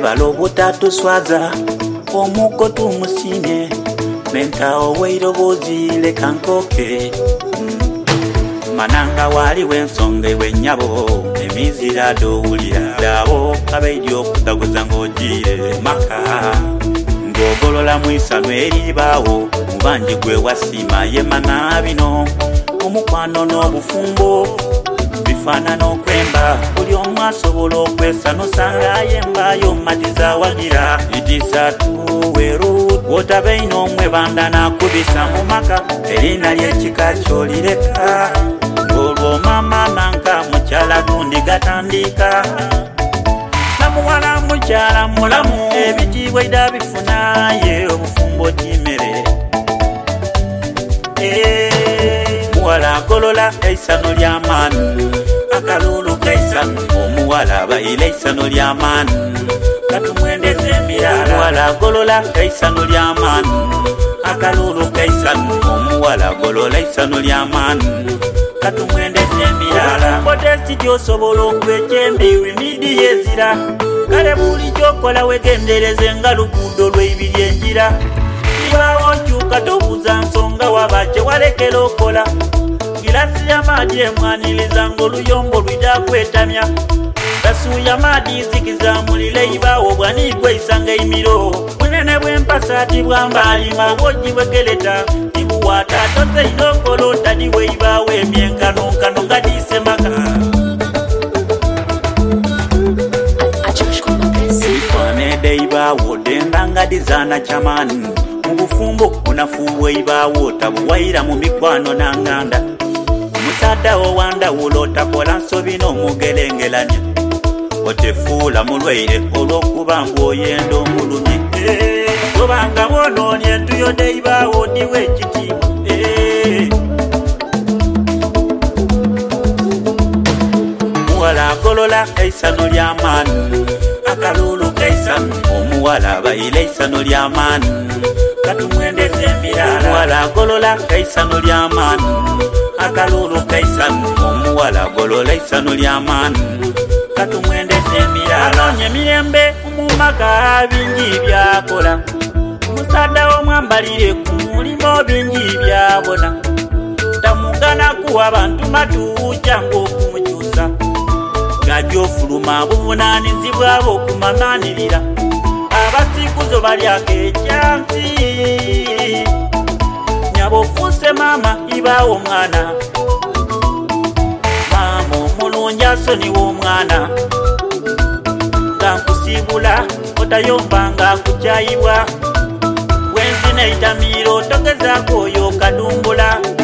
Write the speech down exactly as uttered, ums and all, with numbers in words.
balobo tatu swaza omuko tumusimye menta oweiro bozile kankoke mananga wali wensonge wenyabo emizira dowulira dabo kabeidio kutaguza ngojire maka ngogolola mwisano eribawo mubanje gwe wasima yemana bino omukwano n'obufumbo bifana n'okwemba buli omu asobola okwesano sanga yembayo matiza wagira idisatu weru wotabeina omwe banda nakubisa mu maka erina ly'ekika kyolireka olwo mama nanka mukyala gundi gatandika namuwala mukyala mulamu ebitiibwa ida bifunaye obufumbo kimere muwala agolola eisano ly'amaani akalulu kaisano omuwala abayila eisano ly'amaani katumwendeze emirala muwala agolola eisano ly'amaani akalulu kaisano omuwala agolola eisano ly'amaani katumwendeze emirala mbotesi gyosobola okwekyembiwi midi yezira kale buli kyokola wegendereze nga luguudo lw'ebiri enjira ibaawo nkyuka tobuza nsonga waba kyewalekera okola gilasi y'amaadi emwaniriza ng'oluyombo lwida kwetamya tasuuya maadi zikiza mulile ibaawo bwaniigwe isanga emiro bunene bw'empasaati bwambalima obwogi bwegereta ibuwaata toze inokolo otadiwe ibaawo emyenkanonkano nga disemaka ikwanede ibaawo denda nga dizana chamani mubufumbo unafuwe ibaawo tabuwaira mu mikwano n'anganda omusaddawo wandawulo takola nsobi n'omugerengeranya otefuula mulwaire olw'okuba ng'oyenda omulumye obanga bwonoonye entuyode ibaawo ndiwe ekitiibwa muwala agolola eisano ly'amaani akalulu kaisano omuwala abayila eisano ly'amaani katumwendeze emirala muwala agolola eisano ly'amaani akalulu kaisano omuwala agolola eisano ly'amaani katumwendeze emirala anoonye emirembe omumaka bingi byakola omusadda omwambalire ku mulimo bingi byabona tamugana kuwa abantu matuuja ng'okumukyusa gajofuluma buvunaanizibwa bw'okumamanirira abasikuzo balyako ekyansi nyabofuuse maama ibaawo omwana maama omulungi asoniwa omwana nga nkusiibula otayombanga kukyayibwa wenzi neitamiiro togezaako oyo kadumbula